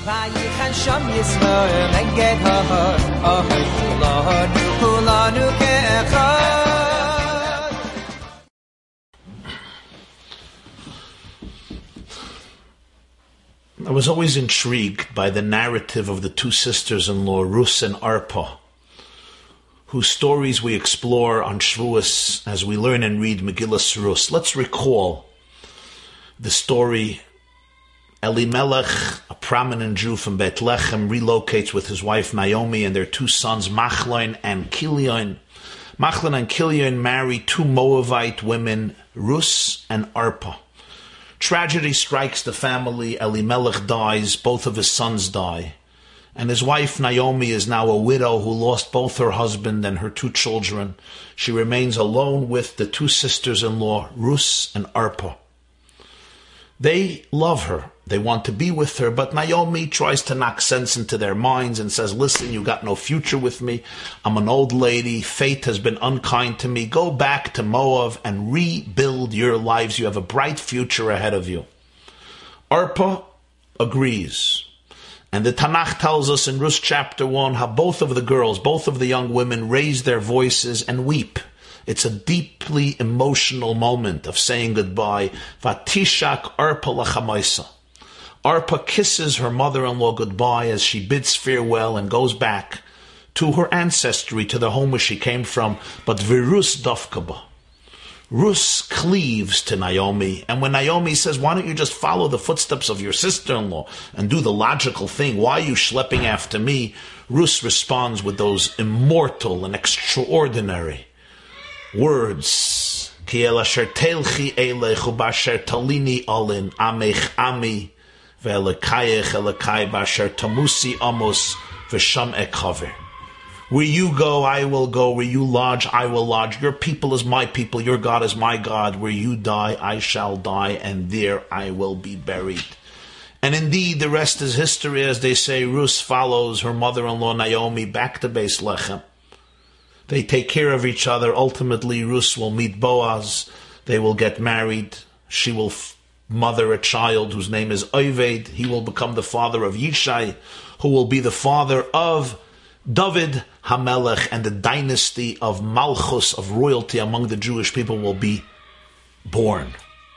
Vayichan Sham Yisrael Eged Ha'ar Ahar Kulanu Ke'echad. I was always intrigued by the narrative of the two sisters-in-law, Rus and Arpa, whose stories we explore on Shavuos as we learn and read Megillas Rus. Let's recall the story. Elimelech, a prominent Jew from Bethlehem, relocates with his wife Naomi and their two sons Machlon and Kilion. Machlon and Kilion marry two Moabite women, Rus and Arpa. Tragedy strikes the family. Elimelech dies, both of his sons die. And his wife Naomi is now a widow who lost both her husband and her two children. She remains alone with the two sisters-in-law, Rus and Arpa. They love her. They want to be with her, but Naomi tries to knock sense into their minds and says, listen, you got no future with me. I'm an old lady. Fate has been unkind to me. Go back to Moab and rebuild your lives. You have a bright future ahead of you. Arpa agrees. And the Tanakh tells us in Rus chapter 1 how both of the girls, both of the young women raise their voices and weep. It's a deeply emotional moment of saying goodbye. Vatishak Arpa lachamaisa. Arpa kisses her mother-in-law goodbye as she bids farewell and goes back to her ancestry, to the home where she came from. But Virus dafkaba. Rus cleaves to Naomi, and when Naomi says, why don't you just follow the footsteps of your sister-in-law and do the logical thing? Why are you schlepping after me? Rus responds with those immortal and extraordinary words. Ki el asher telchi elech ubasher talini alin amech ami ve'elekayech elekai basher tamusi amos v'sham ekhaver. Where you go, I will go. Where you lodge, I will lodge. Your people is my people. Your God is my God. Where you die, I shall die, and there I will be buried. And indeed, the rest is history. As they say, Rus follows her mother-in-law Naomi back to Beis Lechem. They take care of each other. Ultimately, Rus will meet Boaz. They will get married. She will mother a child whose name is Oved. He will become the father of Yishai, who will be the father of David HaMelech, and the dynasty of Malchus, of royalty among the Jewish people, will be born.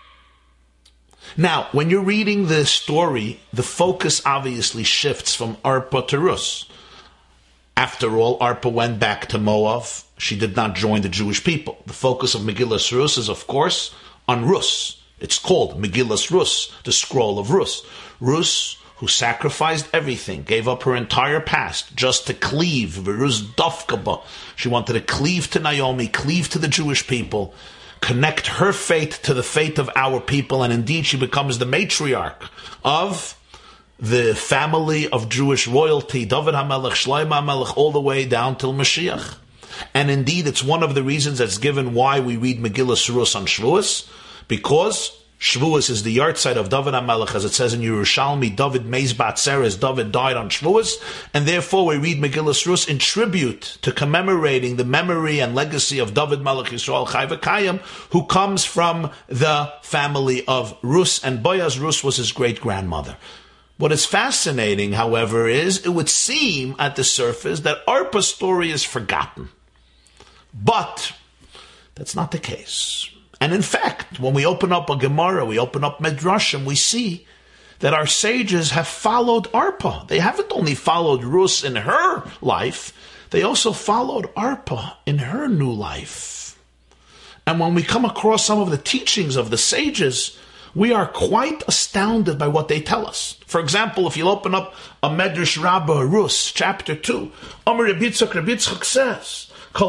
Now, when you're reading this story, the focus obviously shifts from Arpa to Rus. After all, Arpa went back to Moab. She did not join the Jewish people. The focus of Megillas Rus is, of course, on Rus. It's called Megillas Rus, the scroll of Rus. Rus, who sacrificed everything, gave up her entire past just to cleave, Virus Dafkaba. She wanted to cleave to Naomi, cleave to the Jewish people, connect her fate to the fate of our people, and indeed she becomes the matriarch of the family of Jewish royalty, David HaMelech, Shlomo HaMelech, all the way down till Mashiach. And indeed, it's one of the reasons that's given why we read Megillas Rus on Shavuos, because Shavuos is the yahrzeit of David HaMelech, as it says in Yerushalmi, David Meizbat Seres, David died on Shavuos, and therefore we read Megillas Rus in tribute to commemorating the memory and legacy of David Melech Yisrael Chai V'Kayim, who comes from the family of Rus, and Boaz Rus was his great-grandmother. What is fascinating, however, is it would seem at the surface that Arpa's story is forgotten. But that's not the case. And in fact, when we open up a Gemara, we open up Midrashim, we see that our sages have followed Arpa. They haven't only followed Rus in her life, they also followed Arpa in her new life. And when we come across some of the teachings of the sages, we are quite astounded by what they tell us. For example, if you open up a Medrash Rabbah, Rus, chapter 2, Amar Rabbi Yitzchak says,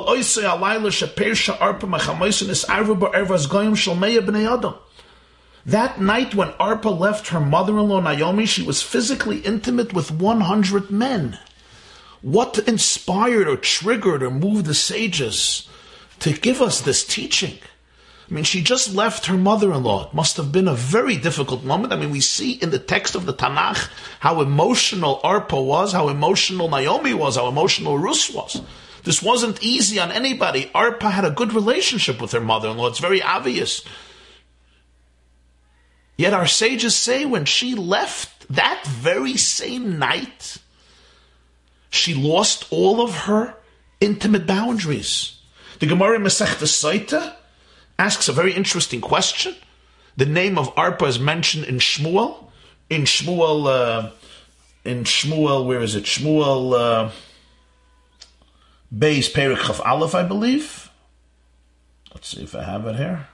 that night when Arpa left her mother-in-law Naomi, she was physically intimate with 100 men. What inspired or triggered or moved the sages to give us this teaching? I mean, she just left her mother-in-law. It must have been a very difficult moment. I mean, we see in the text of the Tanakh how emotional Arpa was, how emotional Naomi was, how emotional Rus was. This wasn't easy on anybody. Arpa had a good relationship with her mother-in-law. It's very obvious. Yet our sages say when she left that very same night, she lost all of her intimate boundaries. The Gemara in Masechta Soita asks a very interesting question. The name of Arpa is mentioned in Shmuel. In Shmuel, where is it? Shmuel Beis Perek Chaf Aleph, I believe. Let's see if I have it here.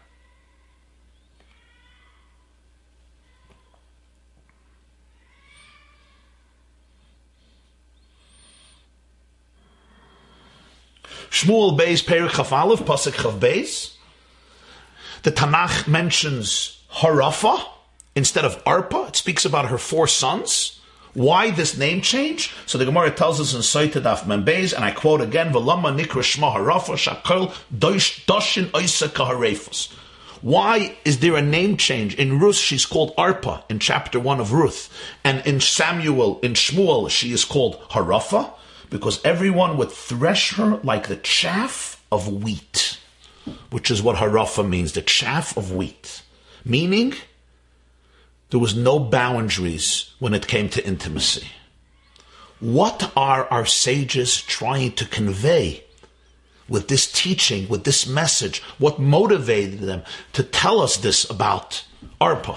Shmuel Beis Perek Chaf Aleph, Pasuk Chaf Beis. The Tanakh mentions Harafa instead of Arpa. It speaks about her 4 sons. Why this name change? So the Gemara tells us in Soita Daf Mem Beis, and I quote again, V'lama nikra shma Harafa shakol doshin oisa kaharefos. Why is there a name change? In Ruth, she's called Arpa in chapter 1 of Ruth. And in Samuel, in Shmuel, she is called Harafa, because everyone would thresh her like the chaff of wheat, which is what Harafa means, the chaff of wheat. Meaning, there was no boundaries when it came to intimacy. What are our sages trying to convey with this teaching, with this message? What motivated them to tell us this about Arpa?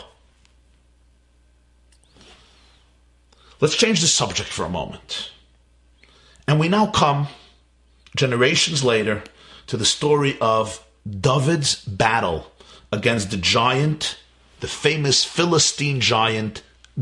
Let's change the subject for a moment. And we now come, generations later, to the story of David's battle against the giant, the famous Philistine giant,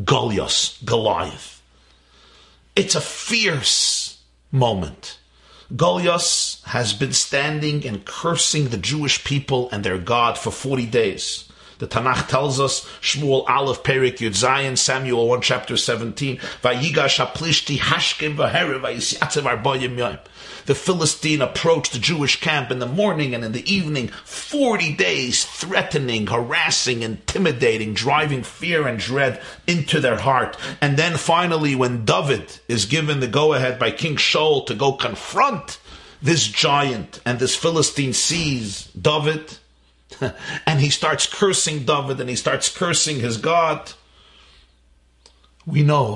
Goliath. It's a fierce moment. Goliath has been standing and cursing the Jewish people and their God for 40 days. The Tanakh tells us, Shmuel Aleph Perek Yud Zayin, Samuel 1 chapter 17, Vayigash haplishti hashkem v'herev vayisyatzeh arbayim yom. The Philistine approached the Jewish camp in the morning and in the evening, 40 days, threatening, harassing, intimidating, driving fear and dread into their heart. And then finally, when David is given the go-ahead by King Shaul to go confront this giant, and this Philistine sees David, and he starts cursing David, and he starts cursing his God. We know,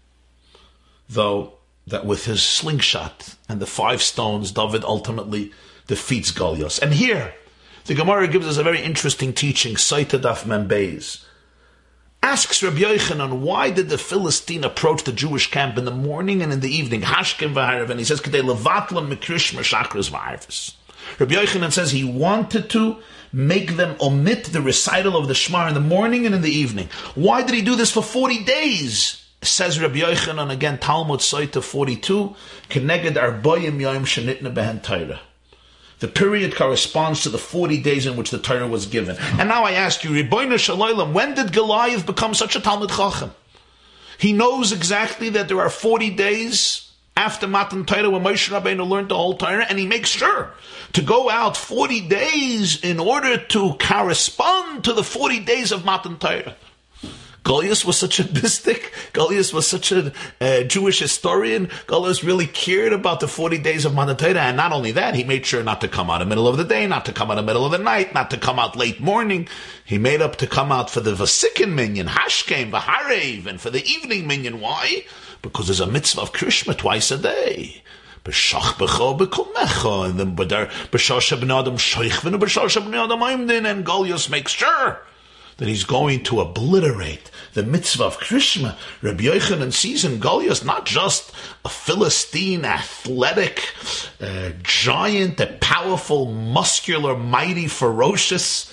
though, that with his slingshot and the 5 stones, David ultimately defeats Goliath. And here, the Gemara gives us a very interesting teaching, Soita Daf Mem Beis. Asks Rabbi Yochanan, why did the Philistine approach the Jewish camp in the morning and in the evening? Hashkem v'harev, and he says, K'dei levatlam mikrish meshachris v'harvis. Rabbi Yochanan says he wanted to make them omit the recital of the Shema in the morning and in the evening. Why did he do this for 40 days? Says Rabbi Yochanan, again, Talmud Soita 42, Keneged arboyim yom shenitna behen Torah. The period corresponds to the 40 days in which the Torah was given. And now I ask you, Ribono Shel Olam, when did Goliath become such a Talmid Chacham? He knows exactly that there are 40 days after Matan Torah when Moshe Rabbeinu learned the whole Torah, and he makes sure to go out 40 days in order to correspond to the 40 days of Matan Torah. Goliath was such a mystic. Goliath was such a Jewish historian. Goliath really cared about the 40 days of Matan Torah, and not only that, he made sure not to come out in the middle of the day, not to come out in the middle of the night, not to come out late morning. He made up to come out for the Vasikin minyan, Hashkem, Vaharev, and for the evening minyan. Why? Because there's a mitzvah of Krishma twice a day. B'shach b'cho b'kumecha, and then b'shach b'nei adam shoichvin, b'shach b'nei adam oimdin, and Goliath makes sure that he's going to obliterate the mitzvah of Krishma. Rabbi Yochanan sees in Goliath not just a Philistine, athletic, giant, a powerful, muscular, mighty, ferocious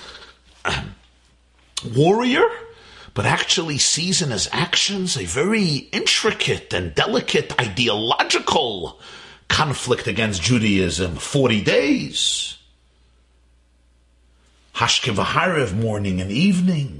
warrior, but actually sees in his actions a very intricate and delicate ideological conflict against Judaism. 40 days. Hashkem v'harev, morning and evening.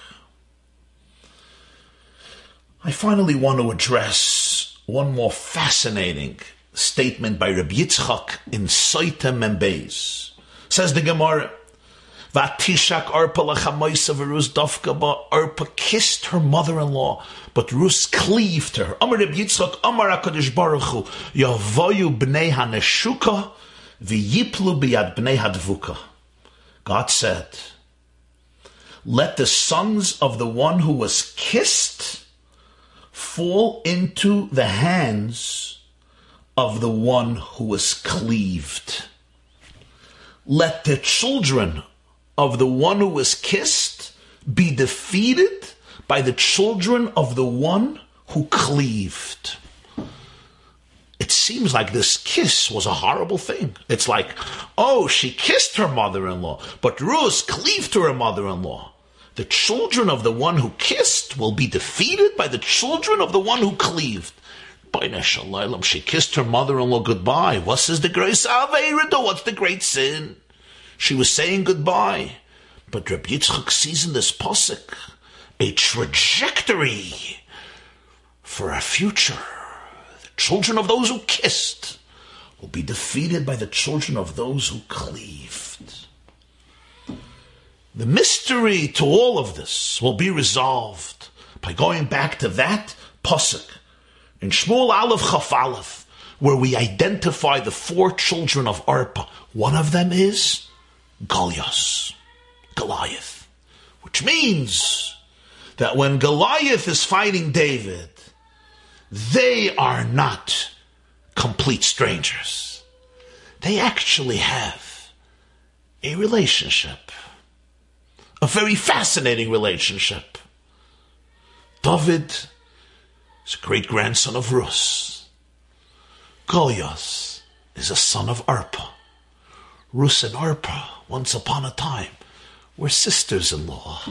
I finally want to address one more fascinating statement by Rabbi Yitzchak in Soita Mem Beis. Says the Gemara, Vatishak Arpa lachamoisa v'Rus dafka ba. Arpa kissed her mother-in-law, but Rus cleaved to her. Amar Rabbi Yitzchak, Amar HaKadosh Baruch Hu, Yavoyu b'nei haneshuka v'yiplu b'yad b'nei hadvuka. God said, let the sons of the one who was kissed fall into the hands of the one who was cleaved. Let the children of the one who was kissed be defeated by the children of the one who cleaved. It seems like this kiss was a horrible thing. It's like, oh, she kissed her mother-in-law, but Rus cleaved to her mother-in-law. The children of the one who kissed will be defeated by the children of the one who cleaved. She kissed her mother-in-law goodbye. What is the great Aveirado? What's the great sin? She was saying goodbye. But Reb Yitzchak sees in this pasuk a trajectory for a future. The children of those who kissed will be defeated by the children of those who cleaved. The mystery to all of this will be resolved by going back to that pasuk in Shmuel Aleph Chaf Aleph, where we identify the 4 children of Arpa. One of them is Goliath, which means that when Goliath is fighting David, they are not complete strangers. They actually have a relationship, a very fascinating relationship. David is a great-grandson of Rus. Goliath is a son of Arpa. Rus and Arpa, once upon a time, were sisters-in-law.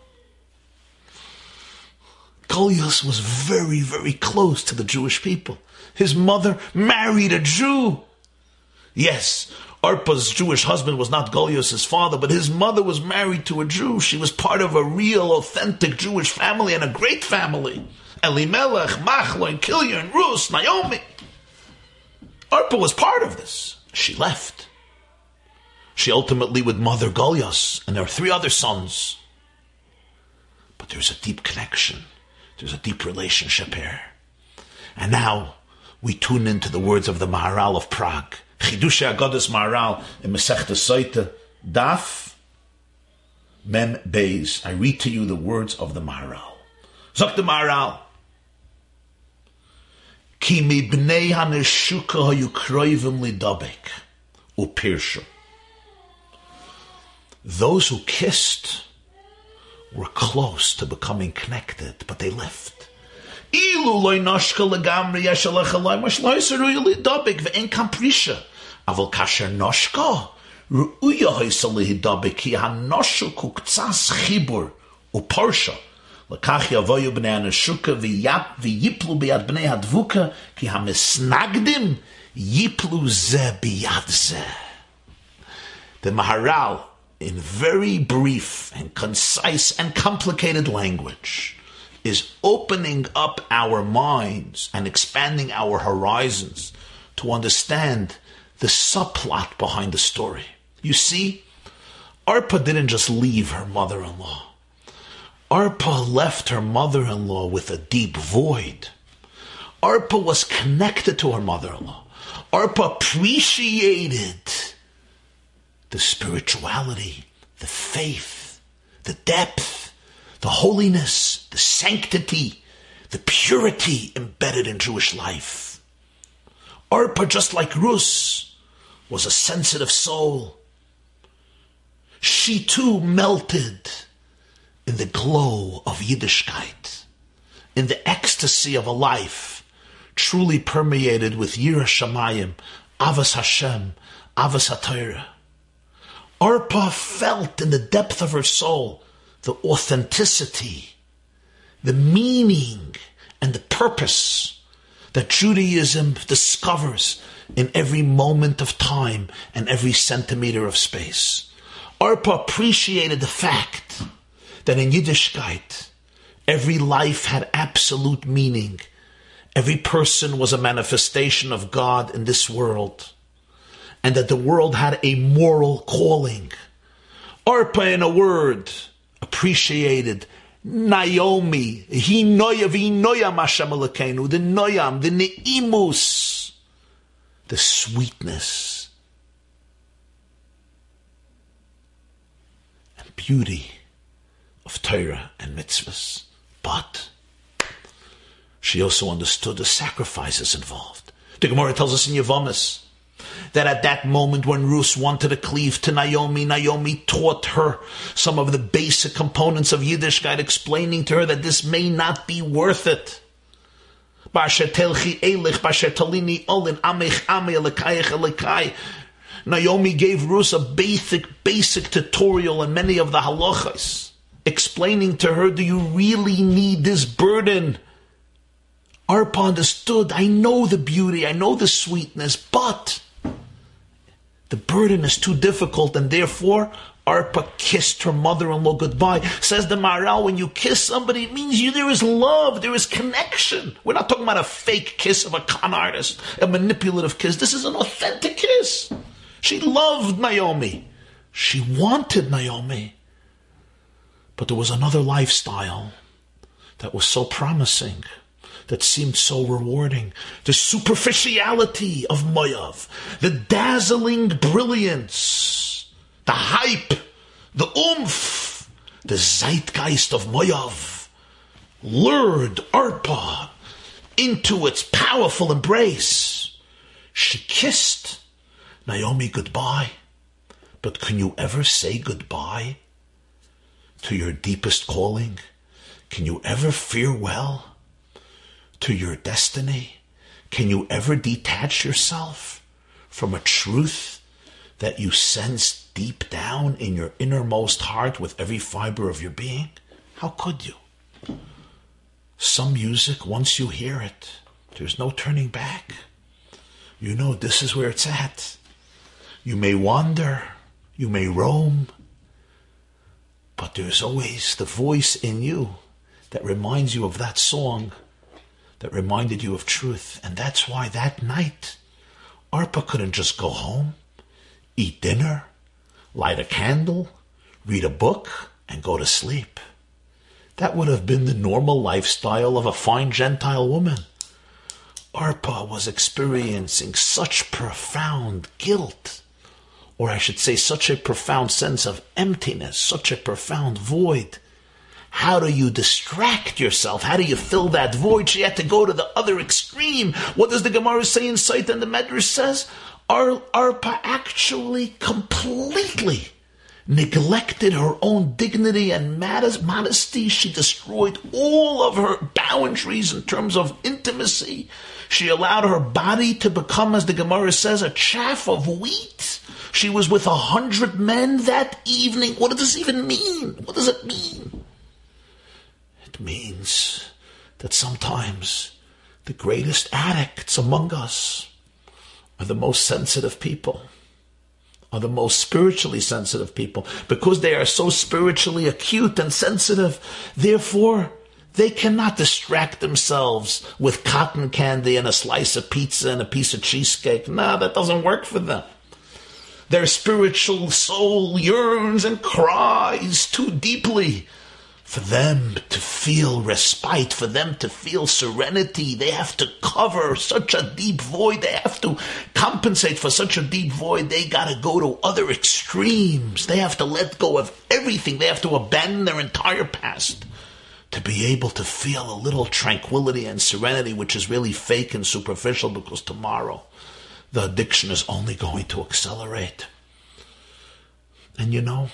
Goliath was very, very close to the Jewish people. His mother married a Jew. Yes, Arpa's Jewish husband was not Goliath's father, but his mother was married to a Jew. She was part of a real, authentic Jewish family, and a great family. Elimelech, Machlon, Kilion, Rus, Naomi. Arpa was part of this. She left. She ultimately would mother Goliath and their 3 other sons. But there's a deep connection. There's a deep relationship here. And now we tune into the words of the Maharal of Prague. Chidushei Agadas Maharal in Masechta Soita, Daf Mem Beis. I read to you the words of the Maharal. Zok the Maharal. Ki mi bnei haneshuka hayu kroivim lidabek upirshu. Those who kissed were close to becoming connected, but they left. Ilu loy noshka legamri yeshalech alay mashloy seruy lidabek ve'en kamprisha. Aval kasher noshka ru'uya hoysal lidabek ki hanoshu kuktsas chibur uparsha. L'kach yavoyu b'nei haneshuka v'yiplu b'yad b'nei hadvuka ki hamisnagdim yiplu ze b'yad ze. The Maharal, in very brief and concise and complicated language, is opening up our minds and expanding our horizons to understand the subplot behind the story. You see, Arpa didn't just leave her mother-in-law. Arpa left her mother-in-law with a deep void. Arpa was connected to her mother-in-law. Arpa appreciated the spirituality, the faith, the depth, the holiness, the sanctity, the purity embedded in Jewish life. Arpa, just like Rus, was a sensitive soul. She too melted in the glow of Yiddishkeit, in the ecstasy of a life truly permeated with Yirah Shamayim, Avas Hashem, Avas HaTorah. Arpa felt in the depth of her soul the authenticity, the meaning, and the purpose that Judaism discovers in every moment of time and every centimeter of space. Arpa appreciated the fact that in Yiddishkeit, every life had absolute meaning. Every person was a manifestation of God in this world, and that the world had a moral calling. Arpa, in a word, appreciated Naomi, v'hinoya Hashem Elokeinu, the noyam, the neimus, the sweetness and beauty of Torah and mitzvahs. But she also understood the sacrifices involved. The Gemara tells us in Yevamis that at that moment when Ruth wanted to cleave to Naomi, Naomi taught her some of the basic components of Yiddishkeit, explaining to her that this may not be worth it. Naomi gave Ruth a basic tutorial in many of the halachas, explaining to her, do you really need this burden? Arpa understood, I know the beauty, I know the sweetness, but the burden is too difficult, and therefore Arpa kissed her mother-in-law goodbye. Says the Maharal, when you kiss somebody, it means there is love, there is connection. We're not talking about a fake kiss of a con artist, a manipulative kiss. This is an authentic kiss. She loved Naomi. She wanted Naomi. But there was another lifestyle that was so promising, that seemed so rewarding. The superficiality of Moav, the dazzling brilliance, the hype, the oomph, the zeitgeist of Moav lured Arpa into its powerful embrace. She kissed Naomi goodbye. But can you ever say goodbye to your deepest calling? Can you ever farewell to your destiny? Can you ever detach yourself from a truth that you sense deep down in your innermost heart with every fiber of your being? How could you? Some music, once you hear it, there's no turning back. You know this is where it's at. You may wander, you may roam, but there's always the voice in you that reminds you of that song, that reminded you of truth. And that's why that night, Arpa couldn't just go home, eat dinner, light a candle, read a book, and go to sleep. That would have been the normal lifestyle of a fine Gentile woman. Arpa was experiencing such profound guilt, or I should say such a profound sense of emptiness, such a profound void. How do you distract yourself? How do you fill that void? She had to go to the other extreme. What does the Gemara say in Sait, and the Medrash says? Arpa actually completely neglected her own dignity and modesty. She destroyed all of her boundaries in terms of intimacy. She allowed her body to become, as the Gemara says, a chaff of wheat. She was with 100 men that evening. What does this even mean? What does it mean? It means that sometimes the greatest addicts among us are the most sensitive people, are the most spiritually sensitive people, because they are so spiritually acute and sensitive. Therefore, they cannot distract themselves with cotton candy and a slice of pizza and a piece of cheesecake. No, that doesn't work for them. Their spiritual soul yearns and cries too deeply for them to feel respite, for them to feel serenity. They have to cover such a deep void. They have to compensate for such a deep void. They got to go to other extremes. They have to let go of everything. They have to abandon their entire past to be able to feel a little tranquility and serenity, which is really fake and superficial, because tomorrow the addiction is only going to accelerate. And you know,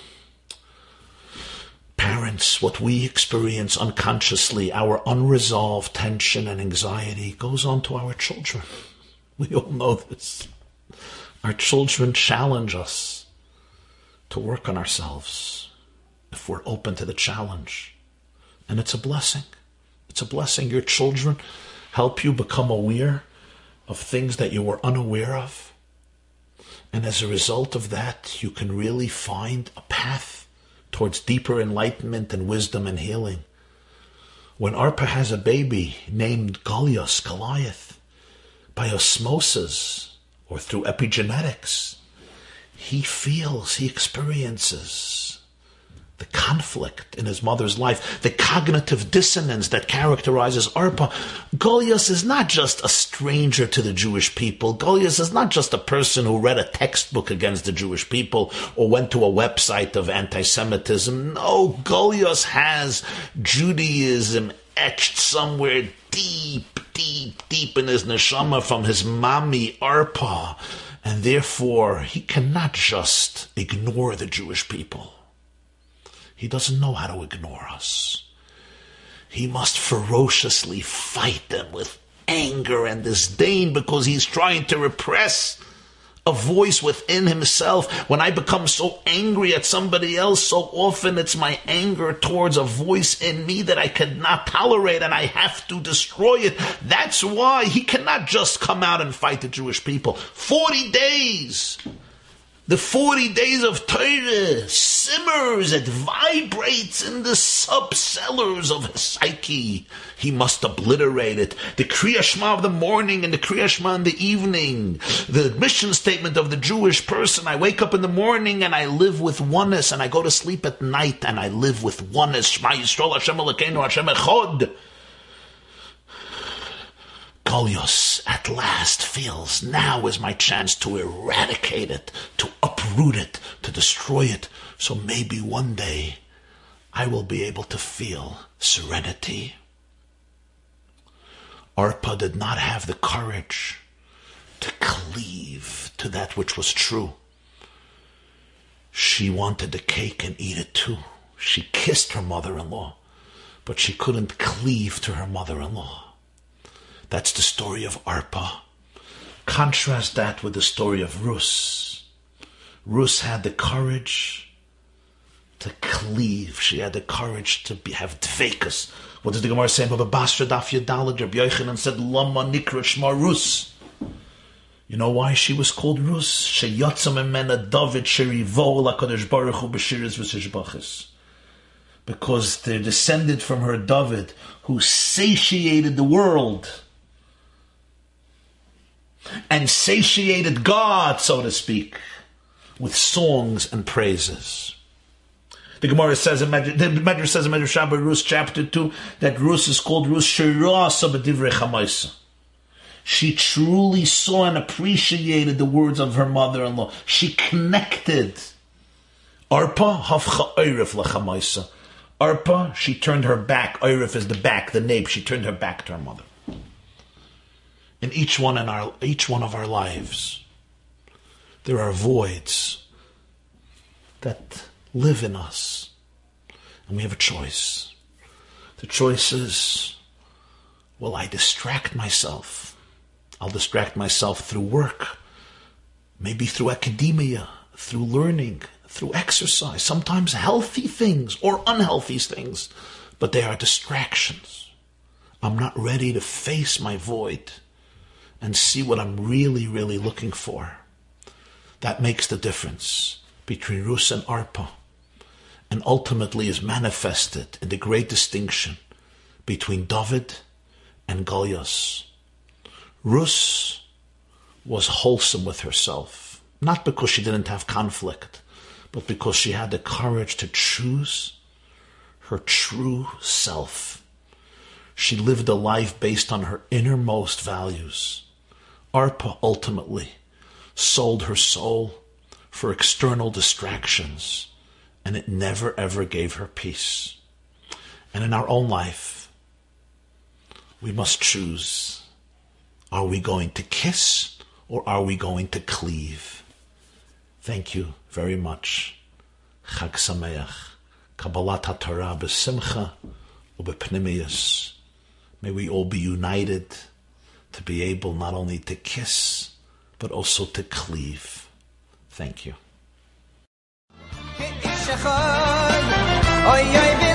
parents, what we experience unconsciously, our unresolved tension and anxiety, goes on to our children. We all know this. Our children challenge us to work on ourselves if we're open to the challenge. And it's a blessing. It's a blessing. Your children help you become aware of things that you were unaware of. And as a result of that, you can really find a path towards deeper enlightenment and wisdom and healing. When Arpa has a baby named Goliath, by osmosis or through epigenetics, he experiences the conflict in his mother's life, the cognitive dissonance that characterizes Arpa. Goliath is not just a stranger to the Jewish people. Goliath is not just a person who read a textbook against the Jewish people or went to a website of anti-Semitism. No, Goliath has Judaism etched somewhere deep, deep, deep in his neshama from his mommy Arpa, and therefore he cannot just ignore the Jewish people. He doesn't know how to ignore us. He must ferociously fight them with anger and disdain because he's trying to repress a voice within himself. When I become so angry at somebody else, so often it's my anger towards a voice in me that I cannot tolerate and I have to destroy it. That's why he cannot just come out and fight the Jewish people. 40 days. The 40 days of Torah simmers, it vibrates in the subcellars of his psyche. He must obliterate it. The Kriya Shema of the morning and the Kriya Shema in the evening. The mission statement of the Jewish person. I wake up in the morning and I live with oneness, and I go to sleep at night and I live with oneness. Shema Yisrael Hashem Elokeinu Hashem Echad. Golios at last feels now is my chance to eradicate it, to uproot it, to destroy it. So maybe one day I will be able to feel serenity. Arpa did not have the courage to cleave to that which was true. She wanted the cake and eat it too. She kissed her mother-in-law, but she couldn't cleave to her mother-in-law. That's the story of Arpa. Contrast that with the story of Rus. Rus had the courage to cleave. She had the courage to have dveikus. What does the Gemara say? Baba Basra Daf Yadalad, Rabbi Yochanan said, Lama Nikra Shma Rus. You know why she was called Rus? Sheyotza memena David sherivo lakadosh baruch hu b'shiras v'sishbachis. Because they're descended from her David, who satiated the world and satiated God, so to speak, with songs and praises. The Gemara says in Medrash says in Medrash Shabbat Rus chapter 2 that Rus is called Rus Shirasa b'divrei chamaisa. She truly saw and appreciated the words of her mother-in-law. She connected. Arpa hafcha oirif lechamaisa. Arpa, she turned her back. Oirif is the back, the nape. She turned her back to her mother. In each one of our lives, there are voids that live in us, and we have a choice. The choice is, will I distract myself? I'll distract myself through work, maybe through academia, through learning, through exercise, sometimes healthy things or unhealthy things, but they are distractions. I'm not ready to face my void and see what I'm really, really looking for. That makes the difference between Rus and Arpa, and ultimately is manifested in the great distinction between David and Goliath. Rus was wholesome with herself, not because she didn't have conflict, but because she had the courage to choose her true self. She lived a life based on her innermost values. Arpa ultimately sold her soul for external distractions, and it never ever gave her peace. And in our own life, we must choose. Are we going to kiss or are we going to cleave? Thank you very much. Chag Sameach. Kabbalat HaTorah b'simcha u'b'pnimiyus. May we all be united to be able not only to kiss, but also to cleave. Thank you.